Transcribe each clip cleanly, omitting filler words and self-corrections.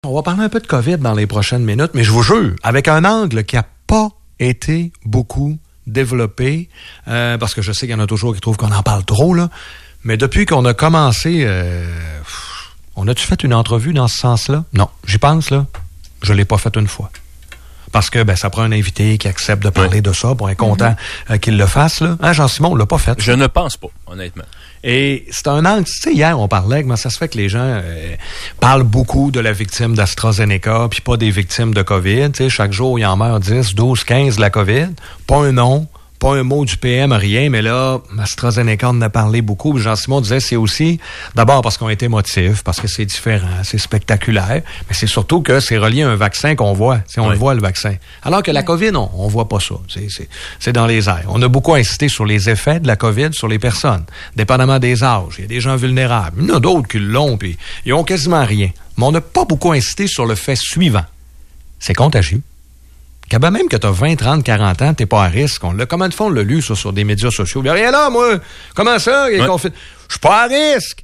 On va parler un peu de COVID dans les prochaines minutes, mais je vous jure, avec un angle qui n'a pas été beaucoup développé, parce que je sais qu'il y en a toujours qui trouvent qu'on en parle trop, là, mais depuis qu'on a commencé, on a-tu fait une entrevue dans ce sens-là? Non, j'y pense, là, je ne l'ai pas fait une fois. Parce que ça prend un invité qui accepte de parler de ça, pour être content qu'il le fasse, là. Hein, Jean-Simon, on l'a pas fait. Je ne pense pas, honnêtement. Et c'est un angle, tu sais, hier, on parlait, comment ça se fait que les gens parlent beaucoup de la victime d'AstraZeneca, puis pas des victimes de COVID. Tu sais, chaque jour, il en meurt 10, 12, 15 de la COVID. Pas un nom, pas un mot du PM, rien, mais là, AstraZeneca en a parlé beaucoup. Jean-Simon disait, c'est aussi, d'abord parce qu'on est émotif, parce que c'est différent, c'est spectaculaire, mais c'est surtout que c'est relié à un vaccin qu'on voit. On le voit, le vaccin. Alors que la COVID, on voit pas ça. C'est dans les airs. On a beaucoup insisté sur les effets de la COVID sur les personnes, dépendamment des âges. Il y a des gens vulnérables. Il y en a d'autres qui l'ont, puis ils ont quasiment rien. Mais on n'a pas beaucoup insisté sur le fait suivant. C'est contagieux. Même que tu as 20, 30, 40 ans, t'es pas à risque. Comment de fois on l'a lu ça, sur des médias sociaux? Il n'y a rien là, moi. Comment ça? Je suis pas à risque.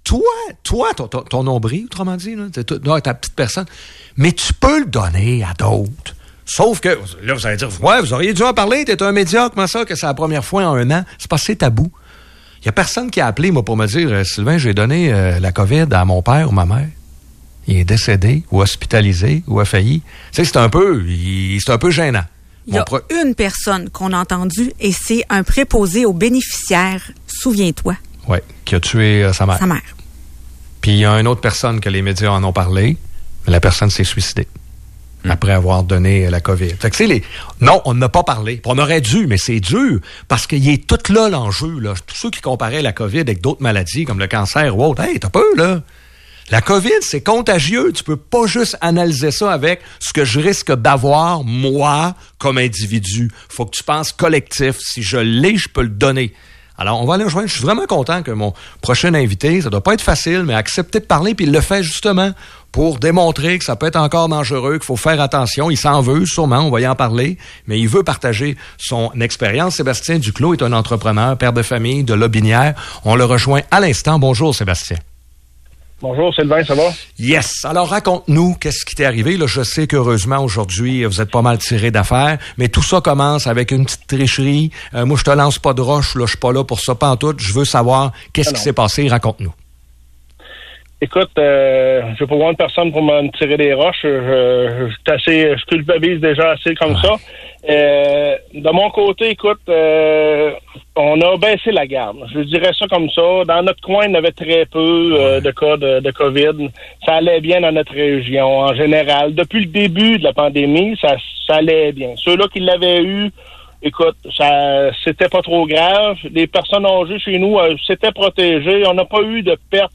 Toi, ton nombril, autrement dit, là, ta petite personne. Mais tu peux le donner à d'autres. Sauf que, là, vous allez dire, ouais, vous auriez dû en parler, t'es un média, comment ça, que c'est la première fois en 1 an? C'est parce que c'est tabou. Il y a personne qui a appelé, moi, pour me dire, Sylvain, j'ai donné la COVID à mon père ou ma mère. Il est décédé, ou hospitalisé, ou a failli. Tu sais, c'est un peu gênant. Il y a une personne qu'on a entendue, et c'est un préposé aux bénéficiaires, souviens-toi. Oui, qui a tué sa mère. Sa mère. Puis il y a une autre personne que les médias en ont parlé, mais la personne s'est suicidée après avoir donné la COVID. Fait que non, on n'a pas parlé. Puis on aurait dû, mais c'est dur, parce qu'il est tout là, l'enjeu. Là. Tous ceux qui comparaient la COVID avec d'autres maladies, comme le cancer ou autre, hey, t'as peur, là? La COVID, c'est contagieux. Tu peux pas juste analyser ça avec ce que je risque d'avoir, moi, comme individu. Faut que tu penses collectif. Si je l'ai, je peux le donner. Alors, on va aller rejoindre. Je suis vraiment content que mon prochain invité, ça doit pas être facile, mais accepter de parler, puis il le fait justement pour démontrer que ça peut être encore dangereux, qu'il faut faire attention. Il s'en veut, sûrement, on va y en parler, mais il veut partager son expérience. Sébastien Duclos est un entrepreneur, père de famille de Lotbinière. On le rejoint à l'instant. Bonjour, Sébastien. Bonjour Sylvain, ça va? Yes. Alors raconte-nous qu'est-ce qui t'est arrivé. Là, je sais qu'heureusement aujourd'hui vous êtes pas mal tiré d'affaires, mais tout ça commence avec une petite tricherie. Moi je te lance pas de roche, là, je suis pas là pour ça pantoute. Je veux savoir qu'est-ce qui s'est passé. Raconte-nous. Écoute, je vais pas voir une personne pour me tirer des roches. Je culpabilise déjà assez comme ça. De mon côté, écoute, on a baissé la garde. Je dirais ça comme ça. Dans notre coin, il y avait très peu de cas de COVID. Ça allait bien dans notre région en général. Depuis le début de la pandémie, ça allait bien. Ceux-là qui l'avaient eu, écoute, c'était pas trop grave. Les personnes âgées chez nous s'étaient protégées. On n'a pas eu de perte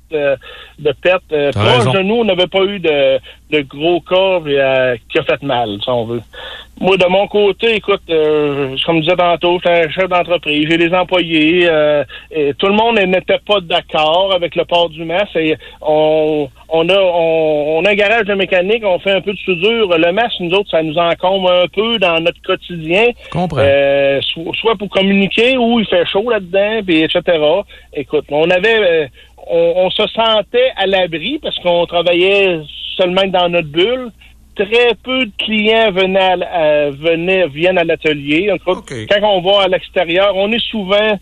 proche de nous. On n'avait pas eu de gros cas qui a fait mal, si on veut. Moi, de mon côté, écoute, comme je disais tantôt, j'étais un chef d'entreprise, j'ai des employés, et tout le monde n'était pas d'accord avec le port du masque. Et on a un garage de mécanique, on fait un peu de soudure. Le masque, nous autres, ça nous encombre un peu dans notre quotidien. Soit pour communiquer, ou il fait chaud là-dedans, puis etc. Écoute, on se sentait à l'abri parce qu'on travaillait seulement dans notre bulle. Très peu de clients viennent à l'atelier. En tout cas, quand on va à l'extérieur, on est souvent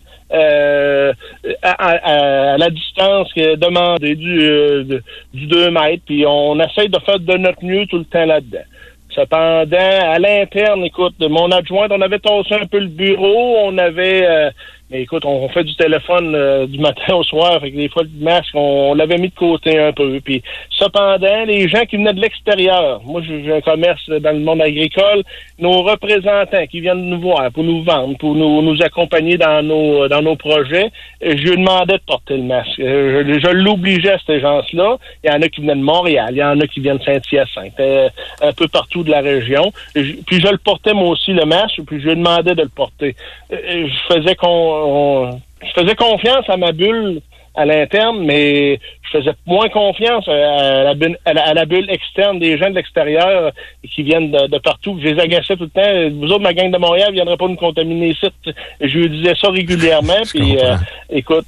à la distance demandée du 2 mètres, puis on essaie de faire de notre mieux tout le temps là-dedans. Cependant, à l'interne, écoute, mon adjointe, on avait tassé un peu le bureau, mais écoute, on fait du téléphone du matin au soir, fait que des fois, le masque, on l'avait mis de côté un peu. Puis, cependant, les gens qui venaient de l'extérieur, moi, j'ai un commerce dans le monde agricole, nos représentants qui viennent nous voir pour nous vendre, pour nous accompagner dans nos projets, je lui demandais de porter le masque. Je l'obligeais à ces gens-là. Il y en a qui venaient de Montréal, il y en a qui viennent de Saint-Hyacinthe, un peu partout de la région. Puis, je le portais moi aussi, le masque, puis je lui demandais de le porter. Je faisais confiance à ma bulle à l'interne, mais je faisais moins confiance à la bulle externe des gens de l'extérieur qui viennent de partout. Je les agaçais tout le temps. Vous autres, ma gang de Montréal, ne viendrez pas nous contaminer ici. Je lui disais ça régulièrement. Puis, écoute,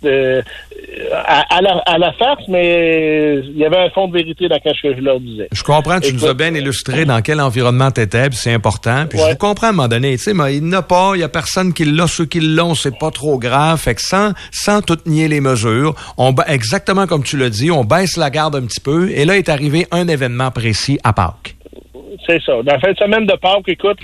à la face, mais il y avait un fond de vérité dans ce que je leur disais. Je comprends, tu nous as bien illustré dans quel environnement tu étais, puis c'est important. Puis je vous comprends à un moment donné, tu sais, mais il n'y en a pas, il n'y a personne qui l'a, ceux qui l'ont, c'est pas trop grave. Fait que sans tout nier les mesures, exactement comme tu l'as dit, on baisse la garde un petit peu, et là est arrivé un événement précis à Pâques. C'est ça. Dans la fin de semaine de Pâques, écoute,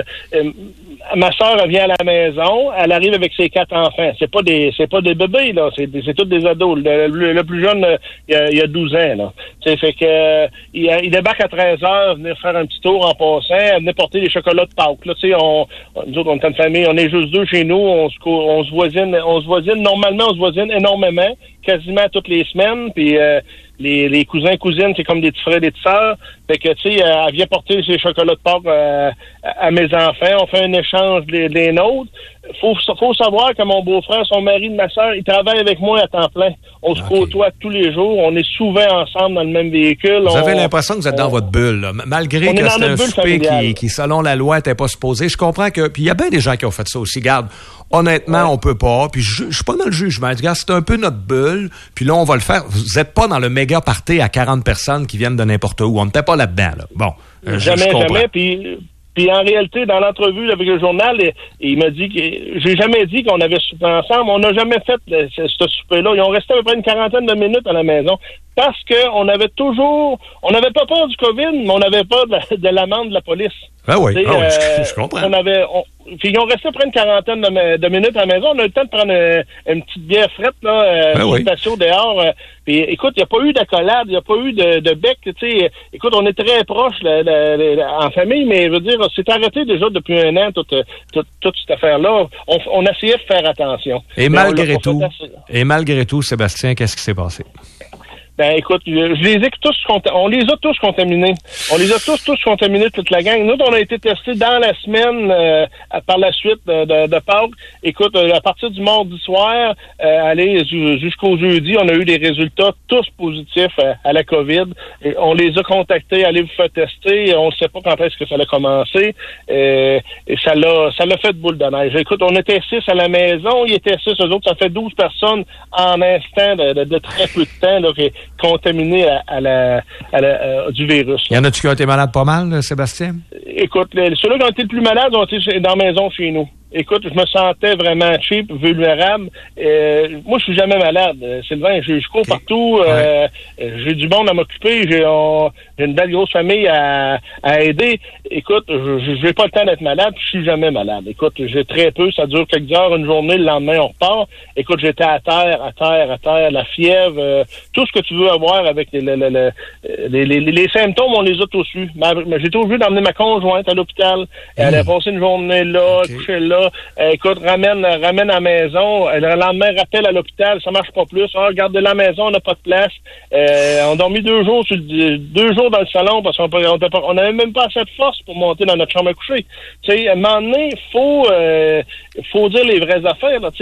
ma soeur revient à la maison, elle arrive avec ses 4 enfants. C'est pas des bébés, là, c'est tous des ados. Le plus jeune, il a 12 ans, là. T'sais, fait que il débarque à 13h, venir faire un petit tour en passant, venir porter des chocolats de Pâques. Là, nous autres, on est une famille, on est juste 2 chez nous, on se voisine, normalement, on se voisine énormément, quasiment toutes les semaines, puis les cousins, cousines, c'est comme des petits frères et des petites sœurs. Fait que, tu sais, elle vient porter ses chocolats de Pâques à mes enfants. On fait un échange des nôtres. Faut savoir que mon beau-frère, son mari de ma sœur, il travaille avec moi à temps plein. On se côtoie tous les jours. On est souvent ensemble dans le même véhicule. Vous avez l'impression que vous êtes dans votre bulle, là. Malgré que c'est un souper qui, selon la loi, n'était pas supposé. Je comprends que... Puis il y a bien des gens qui ont fait ça aussi. Garde, honnêtement, on peut pas. Puis je suis pas dans le jugement. Regarde, c'est un peu notre bulle. Puis là, on va le faire. Vous êtes pas dans le méga party à 40 personnes qui viennent de n'importe où. On n'était pas là-dedans, là. Bon. Jamais. Puis en réalité, dans l'entrevue avec le journal, il m'a dit que j'ai jamais dit qu'on avait soupé ensemble. On n'a jamais fait ce souper-là. Ils ont resté à peu près une 40aine de minutes à la maison parce que on n'avait pas peur du COVID, mais on avait peur de l'amende de la police. Ah oui, je comprends. Puis ils ont resté près une 40aine de minutes à la maison. On a eu le temps de prendre une petite bière frette, là, station dehors. Puis écoute, il n'y a pas eu d'accolade, il n'y a pas eu de bec, tu sais. Écoute, on est très proches en famille, mais je veux dire, c'est arrêté déjà depuis 1 an, toute cette affaire-là. On essayait de faire attention. Et malgré tout, Sébastien, qu'est-ce qui s'est passé? Ben écoute, on les a tous contaminés. On les a tous contaminés, toute la gang. Nous, on a été testés dans la semaine par la suite de Pâques. Écoute, à partir du mardi soir, jusqu'au jeudi, on a eu des résultats tous positifs à la COVID. Et on les a contactés, allez vous faire tester. On ne sait pas quand est-ce que ça allait commencer. Et ça l'a fait de boule de neige. Écoute, on était 6 à la maison, il était 6, eux autres, ça fait 12 personnes en instant de très peu de temps, là, contaminés du virus. Y en a-tu qui ont été malades pas mal, Sébastien? Écoute, ceux-là qui ont été le plus malades ont été dans la maison chez nous. Écoute, je me sentais vraiment cheap, vulnérable. Moi, je suis jamais malade, Sylvain. Je cours partout. J'ai du monde à m'occuper. J'ai une belle grosse famille à aider. Écoute, je n'ai pas le temps d'être malade. Je suis jamais malade. Écoute, j'ai très peu. Ça dure quelques heures, une journée. Le lendemain, on repart. Écoute, j'étais à terre. La fièvre, tout ce que tu veux avoir avec les symptômes, on les a tous eus. J'ai toujours vu d'emmener ma conjointe à l'hôpital. Elle a passé une journée là, couchée là. Écoute, ramène à la maison. Le lendemain, rappelle à l'hôpital, ça marche pas plus. Regarde la maison, on n'a pas de place. On a dormi 2 jours dans le salon parce qu'on n'avait même pas assez de force pour monter dans notre chambre à coucher. Tu sais, à un moment donné, faut dire les vraies affaires. Là,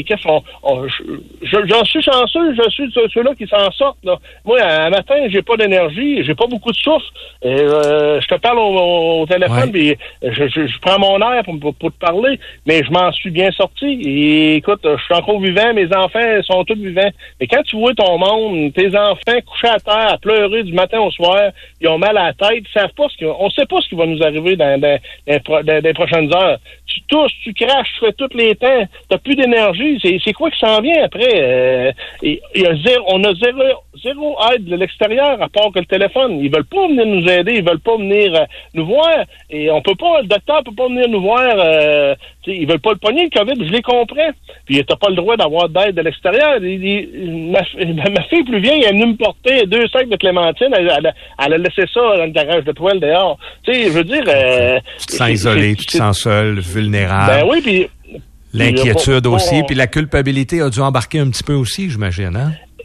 j'en suis chanceux, je suis de ceux-là qui s'en sortent. Là. Moi, un matin, j'ai pas d'énergie, j'ai pas beaucoup de souffle. Je te parle au téléphone, puis je prends mon air pour te parler. Mais je m'en suis bien sorti. Et écoute, je suis encore vivant, mes enfants sont tous vivants. Mais quand tu vois ton monde, tes enfants couchés à terre, à pleurer du matin au soir, ils ont mal à la tête, ils savent pas on sait pas ce qui va nous arriver dans les prochaines heures. Tu tousses, tu craches, tu fais tous les temps, t'as plus d'énergie. C'est quoi qui s'en vient après? On a zéro aide de l'extérieur à part que le téléphone. Ils veulent pas venir nous aider, ils veulent pas venir nous voir. Et le docteur peut pas venir nous voir. Ils veulent pas le pogner, le COVID, je les comprends. Puis t'as pas le droit d'avoir d'aide de l'extérieur. Ma fille plus vieille, elle est venue me porter 2 sacs de clémentine. Elle a laissé ça dans le garage de toile dehors. Tu sais, je veux dire... tu te sens isolé, tu te sens seul, vulnérable. Ben oui, puis... L'inquiétude aussi, puis la culpabilité a dû embarquer un petit peu aussi, j'imagine, hein?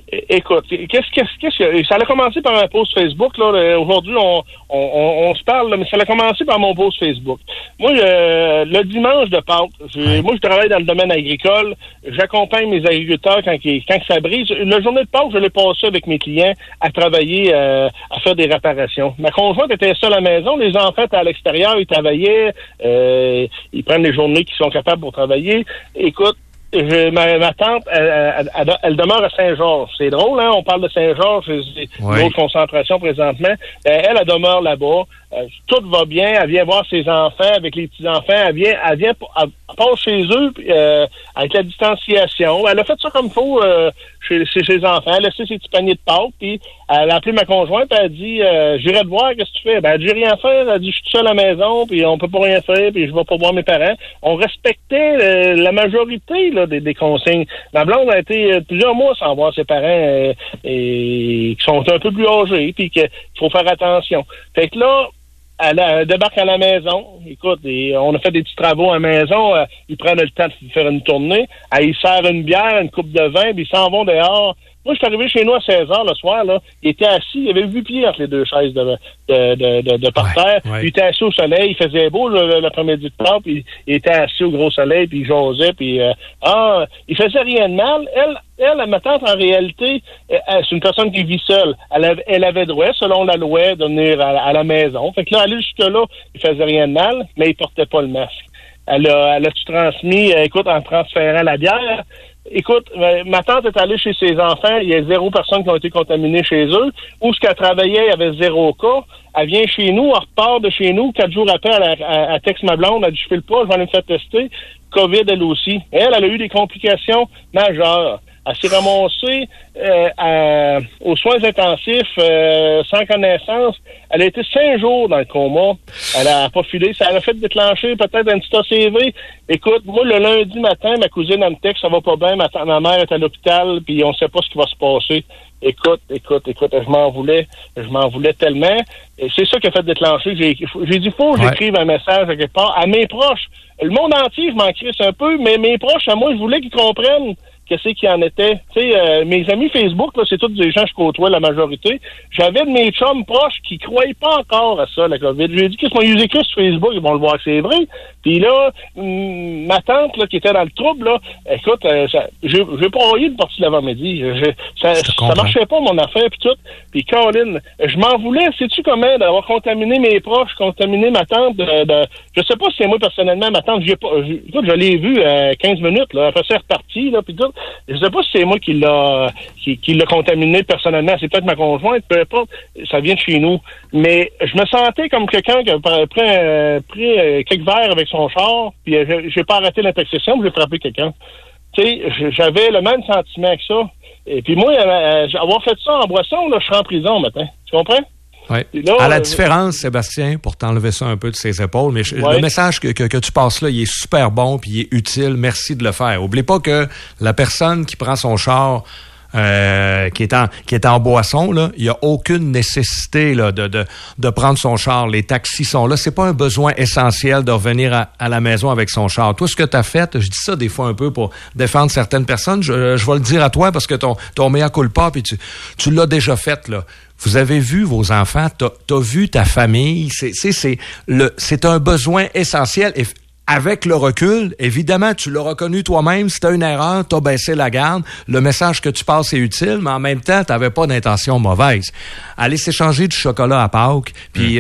Écoute, qu'est-ce que ça a commencé par un post Facebook là. Aujourd'hui, on se parle, mais ça a commencé par mon post Facebook. Moi, le dimanche de Pâques, moi je travaille dans le domaine agricole. J'accompagne mes agriculteurs quand ça brise. La journée de Pâques, je l'ai passée avec mes clients à travailler, à faire des réparations. Ma conjointe était seule à la maison. Les enfants étaient à l'extérieur, ils travaillaient. Ils prennent les journées qu'ils sont capables pour travailler. Écoute. Ma tante, elle demeure à Saint-Georges. C'est drôle, hein? On parle de Saint-Georges, c'est une autre concentration présentement. Elle demeure là-bas. Tout va bien. Elle vient voir ses enfants avec les petits-enfants. Elle passe chez eux avec la distanciation. Elle a fait ça comme il faut chez ses enfants. Elle a laissé ses petits paniers de pâtes. Puis elle a appelé ma conjointe. Elle a dit j'irai te voir, qu'est-ce que tu fais? Ben, elle dit rien faire. Elle a dit je suis seule à la maison. Puis on peut pas rien faire. Puis je vais pas voir mes parents. On respectait la majorité là, des consignes. Ma blonde a été plusieurs mois sans voir ses parents et qui sont un peu plus âgés. Puis qu'il faut faire attention. Fait que là, elle débarque à la maison. Écoute, on a fait des petits travaux à la maison. Ils prennent le temps de faire une tournée. Ils servent une bière, une coupe de vin, puis ils s'en vont dehors. Moi, je suis arrivé chez nous à 16h le soir. Là. Il était assis. Il avait 8 pieds entre les deux chaises de par terre. Ouais. Il était assis au soleil. Il faisait beau l'après-midi de Pâques. Puis il était assis au gros soleil. Puis il jasait. Puis il faisait rien de mal. Elle, ma tante, en réalité, c'est une personne qui vit seule. Elle avait droit, selon la loi, de venir à la maison. Fait que là, aller jusque-là, il faisait rien de mal, mais il portait pas le masque. Elle a-tu transmis, écoute, en transférant la bière? Écoute, ma tante est allée chez ses enfants, il y a 0 personnes qui ont été contaminées chez eux. Où ce qu'elle travaillait, il y avait 0 cas. Elle vient chez nous, elle repart de chez nous. 4 jours après, elle texte ma blonde, elle dit, je file pas, je vais aller me faire tester. COVID, elle aussi. Elle a eu des complications majeures. Elle s'est ramassée aux soins intensifs sans connaissance. Elle a été 5 jours dans le coma. Elle a pas filé. Ça a fait déclencher peut-être un petit ACV. Écoute, moi, le lundi matin, ma cousine, elle me texte, ça va pas bien. Ma mère est à l'hôpital, puis on sait pas ce qui va se passer. Écoute, je m'en voulais tellement. Et c'est ça qui a fait déclencher. J'ai dit, faut que j'écrive un message à quelque part à mes proches. Le monde entier, je m'en crisse un peu, mais mes proches, à moi, je voulais qu'ils comprennent qu'est-ce qu'il y en était. Tu sais, mes amis Facebook, là, c'est tous des gens que je côtoie, la majorité. J'avais de mes chums proches qui croyaient pas encore à ça, la COVID. J'ai dit, qu'est-ce qu'ils m'ont écrit sur Facebook? Ils vont le voir que c'est vrai. Puis là, ma tante, là, qui était dans le trouble, là, écoute, j'ai pas envoyé de partie l'avant-midi. Ça marchait pas, mon affaire, puis tout. Puis Caroline, je m'en voulais, sais-tu comment, d'avoir contaminé mes proches, contaminé ma tante, je sais pas si c'est moi, personnellement, ma tante, écoute, je l'ai vue 15 minutes, là, après ça, elle est repartie, là, puis tout. Je sais pas si c'est moi qui l'a contaminé personnellement. C'est peut-être ma conjointe, peu importe. Ça vient de chez nous. Mais je me sentais comme quelqu'un qui a pris quelques verres avec son char, puis j'ai pas arrêté l'intersection, puis j'ai frappé quelqu'un. Tu sais, j'avais le même sentiment que ça. Et puis moi, avoir fait ça en boisson, là, je serais en prison maintenant. Tu comprends? Oui. Là, à la différence, Sébastien, pour t'enlever ça un peu de ses épaules, mais le message que tu passes là, il est super bon puis il est utile. Merci de le faire. Oublie pas que la personne qui prend son char qui est en boisson, là, il y a aucune nécessité là de prendre son char. Les taxis sont là. C'est pas un besoin essentiel de revenir à la maison avec son char. Toi, ce que tu as fait, je dis ça des fois un peu pour défendre certaines personnes. Je vais le dire à toi parce que ton mea culpa, puis tu l'as déjà fait là. Vous avez vu vos enfants, t'as vu ta famille, c'est un besoin essentiel. Et avec le recul, évidemment, tu l'as reconnu toi-même, si t'as une erreur, t'as baissé la garde, le message que tu passes est utile, mais en même temps, t'avais pas d'intention mauvaise. Aller s'échanger du chocolat à Pâques, puis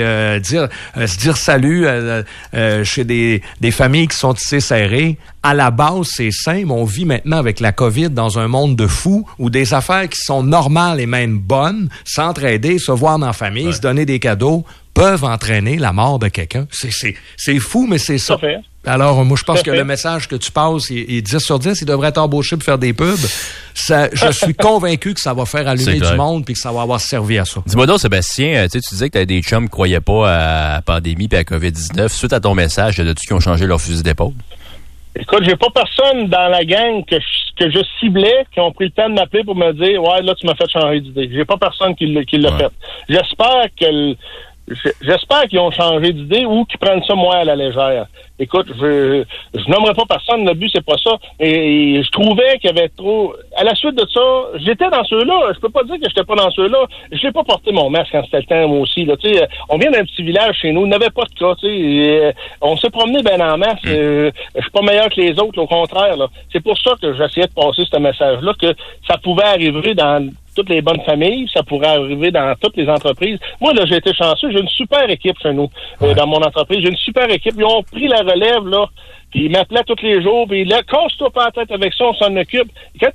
se dire salut chez des familles qui sont tissées serrées, à la base, c'est simple. On vit maintenant avec la COVID dans un monde de fous où des affaires qui sont normales et même bonnes, s'entraider, se voir en famille, se donner des cadeaux, peuvent entraîner la mort de quelqu'un. C'est fou, mais c'est ça. Alors, moi, je pense que le message que tu passes est 10 sur 10. Il devrait être embauché pour faire des pubs. Je suis convaincu que ça va faire allumer du monde puis que ça va avoir servi à ça. Dis-moi donc, Sébastien, tu disais que tu avais des chums qui croyaient pas à la pandémie et à la COVID-19. Suite à ton message, y a-tu qui ont changé leur fusil d'épaule? Écoute, j'ai pas personne dans la gang que je ciblais qui ont pris le temps de m'appeler pour me dire « Ouais, là, tu m'as fait changer d'idée. » J'ai pas personne qui l'a fait. J'espère que j'espère qu'ils ont changé d'idée ou qu'ils prennent ça moins à la légère. Écoute, je nommerai pas personne, le but c'est pas ça. Et je trouvais qu'il y avait trop. À la suite de ça, j'étais dans ceux-là. Je peux pas dire que j'étais pas dans ceux-là. Je l'ai pas porté mon masque quand c'était le temps moi aussi. Là, tu sais, on vient d'un petit village chez nous, il n'avait pas de cas. Tu sais, on s'est promené ben en masse. Je suis pas meilleur que les autres, au contraire. Là. C'est pour ça que j'essayais de passer ce message-là que ça pouvait arriver dans toutes les bonnes familles, ça pourrait arriver dans toutes les entreprises. Moi, là, j'ai été chanceux. J'ai une super équipe chez nous, dans mon entreprise. J'ai une super équipe. Ils ont pris la relève, là. Puis ils m'appelaient tous les jours. Puis là, casse-toi pas la tête avec ça, on s'en occupe. Quand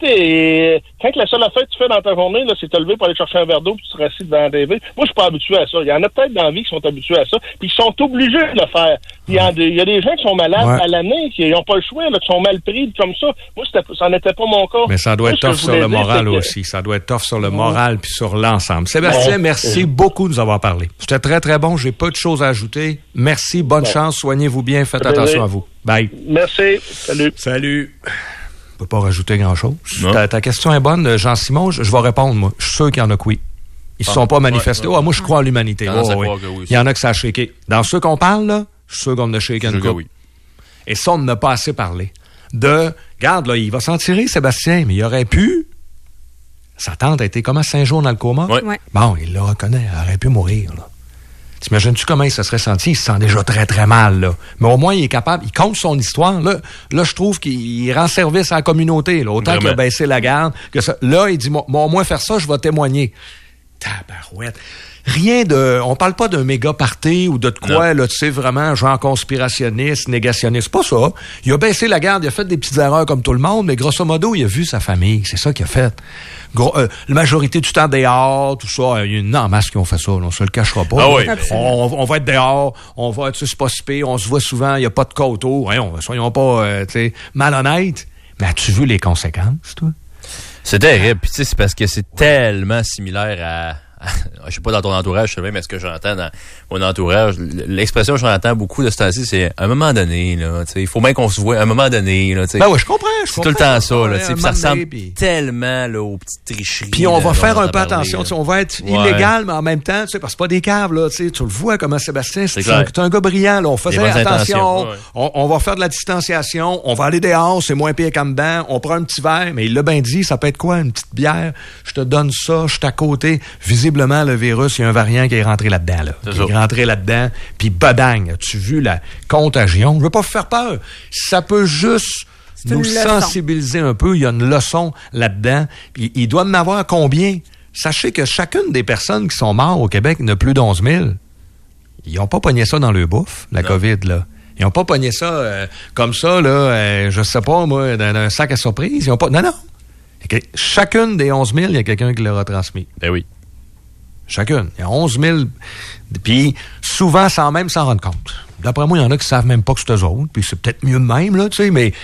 la seule affaire que tu fais dans ta journée, là, c'est te lever pour aller chercher un verre d'eau puis tu te rassis devant la TV. Moi, je suis pas habitué à ça. Il y en a peut-être dans la vie qui sont habitués à ça. Puis ils sont obligés de le faire. Puis il y a des gens qui sont malades à l'année, qui n'ont pas le choix, là, qui sont mal pris comme ça. Moi, ça n'était pas mon cas. Mais ça doit être tough sur le moral aussi. Ça doit être tough sur le moral puis sur l'ensemble. Sébastien, merci beaucoup de nous avoir parlé. C'était très, très bon. J'ai pas de choses à ajouter. Merci. Bonne chance. Soignez-vous bien. Faites attention à vous. Bye. Merci. Salut. Salut. Je peux pas rajouter grand-chose. Ta question est bonne, Jean-Simon. Je vais répondre, moi. Je suis sûr qu'il y en a que oui. Ils se sont pas manifestés. Moi, je crois en l'humanité. Il y en a que ça a shaké. Dans ceux qu'on parle, là, je suis sûr qu'on a shaké une couple. Et ça, on n'a pas assez parlé. Regarde, là, il va s'en tirer, Sébastien, mais il aurait pu. Sa tante a été comme 5 jours dans le coma. Ouais. Bon, il le reconnaît. Elle aurait pu mourir, là. T'imagines-tu comment il se serait senti? Il se sent déjà très, très mal, là. Mais au moins, il est capable. Il compte son histoire. Là, je trouve qu'il rend service à la communauté, là. Autant qu'il a baissé la garde. Là, il dit, moi, au moins faire ça, je vais témoigner. Tabarouette. On parle pas d'un méga party ou de quoi, là, tu sais, vraiment, genre conspirationniste, négationniste. Pas ça. Il a baissé la garde, il a fait des petites erreurs comme tout le monde, mais grosso modo, il a vu sa famille. C'est ça qu'il a fait. La majorité du temps dehors, tout ça, il y a une en masse qui ont fait ça, là, on se le cachera pas. On va être dehors, on va être, c'est pas si pire, on se voit souvent, il n'y a pas de cas autour. Soyons pas, tu sais, malhonnêtes. Mais as-tu vu les conséquences, toi? C'est terrible. Puis tu sais, c'est parce que c'est tellement similaire à je sais pas dans ton entourage, je sais même ce que j'entends dans mon entourage. L'expression que j'entends beaucoup de ce temps-ci, c'est à un moment donné, là, tu sais, il faut bien qu'on se voit à un moment donné, là, tu sais. Ben ouais, je comprends. C'est tout le temps ça, là, tu sais, ça ressemble tellement, là, aux petites tricheries. Puis on va faire un peu attention, tu sais, on va être illégal, mais en même temps, tu sais, parce que c'est pas des caves, là, tu sais, tu le vois comment Sébastien, c'est un gars brillant, là, on faisait attention, on va faire de la distanciation, on va aller dehors, c'est moins pire qu'en dedans, on prend un petit verre, mais il l'a bien dit, ça peut être quoi, une petite bière, je te donne ça, je suis à côté, visiblement, le virus, il y a un variant qui est rentré là-dedans. Là. Qui est rentré là-dedans, puis badang, as-tu vu la contagion? Je veux pas vous faire peur. Ça peut juste nous sensibiliser un peu. Il y a une leçon là-dedans. Puis il doit en avoir combien? Sachez que chacune des personnes qui sont mortes au Québec, il y en a plus d'11 000. Ils n'ont pas pogné ça dans le bouffe, la COVID, là. Ils n'ont pas pogné ça comme ça, là, je sais pas, moi, dans un sac à surprise. Ils ont pas... Non. Chacune des 11 000, il y a quelqu'un qui l'a retransmis. Ben oui. Chacune. Il y a 11 000. Puis souvent, sans même s'en rendre compte. D'après moi, il y en a qui savent même pas que c'est eux autres. Puis c'est peut-être mieux de même, là, tu sais, mais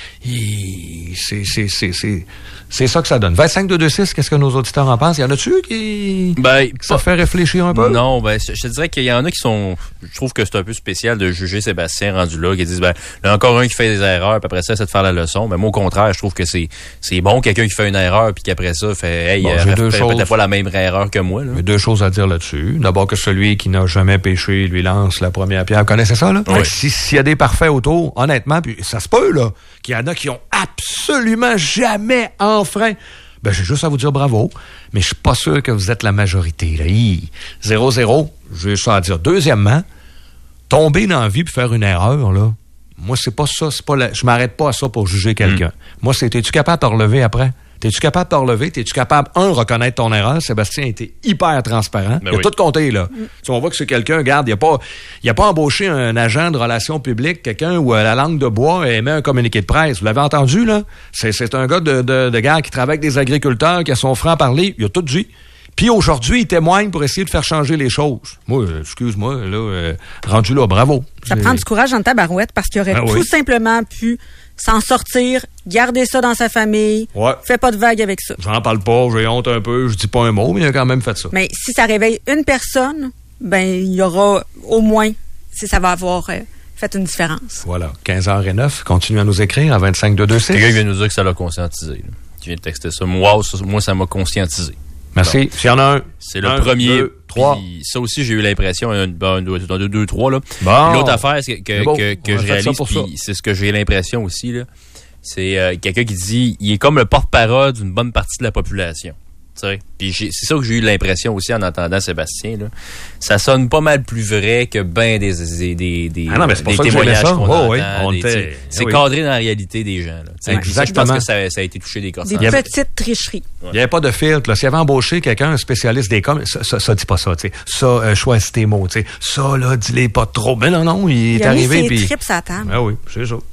c'est ça que ça donne. 25-226, qu'est-ce que nos auditeurs en pensent? Y en a-tu qui ça fait réfléchir un peu? Non, je te dirais qu'il y en a qui sont... Je trouve que c'est un peu spécial de juger Sébastien rendu là, qui disent, il y a encore un qui fait des erreurs, puis après ça, c'est de faire la leçon. Mais moi, au contraire, je trouve que c'est bon quelqu'un qui fait une erreur, puis qu'après ça, fait, peut-être pas la même erreur que moi. J'ai 2 choses à dire là-dessus. D'abord que celui qui n'a jamais péché lui lance la première pierre. Vous connaissez ça, là? Oui. S'il y a des parfaits autour, honnêtement, puis ça se peut, là, qu'il y en a qui ont absolument jamais enfreint. Ben, j'ai juste à vous dire bravo, mais je suis pas sûr que vous êtes la majorité, là. 0-0, j'ai ça à dire. Deuxièmement, tomber dans la vie puis faire une erreur, là, moi, c'est pas ça, je m'arrête pas à ça pour juger quelqu'un. Moi, es-tu capable de te relever après? T'es-tu capable de te relever? T'es-tu capable, reconnaître ton erreur? Sébastien a été hyper transparent. Il a tout compté, là. Tu, on voit que c'est quelqu'un, regarde, il a pas embauché un agent de relations publiques, quelqu'un où la langue de bois émet un communiqué de presse. Vous l'avez entendu, là? C'est un gars de gars qui travaille avec des agriculteurs, qui a son franc-parler. Il a tout dit. Puis aujourd'hui, il témoigne pour essayer de faire changer les choses. Moi, excuse-moi, là, rendu là, bravo. Ça prend du courage en tabarouette parce qu'il aurait tout simplement pu s'en sortir, garder ça dans sa famille. Fais pas de vague avec ça. J'en parle pas, j'ai honte un peu, je dis pas un mot, mais il a quand même fait ça. Mais si ça réveille une personne, ben il y aura au moins, si ça va avoir fait une différence. Voilà, 15h09, continuez à nous écrire à 25-226. Quelqu'un vient nous dire que ça l'a conscientisé. Là. Tu viens de texter ça. Moi, ça m'a conscientisé. Merci. S'il y en a un. C'est le premier 3. Puis ça aussi, j'ai eu l'impression, deux, trois, là. Bon. L'autre affaire que je réalise, puis c'est ce que j'ai l'impression aussi, là, c'est quelqu'un qui dit, il est comme le porte-parole d'une bonne partie de la population. Puis c'est ça que j'ai eu l'impression aussi en entendant Sébastien. Là. Ça sonne pas mal plus vrai que ben des témoignages qu'on entend. C'est cadré dans la réalité des gens. Là. Exactement. Je pense que ça a été touché des corps. Des petites tricheries. Il n'y avait pas de filtre. Là. S'il y avait embauché quelqu'un, un spécialiste des coms, ça dit pas ça. T'sais. Ça, choisis tes mots. T'sais. Ça, là, dis-les pas trop. Mais non, il est arrivé. Il a mis ses tripes à la table. Ah oui, c'est ça.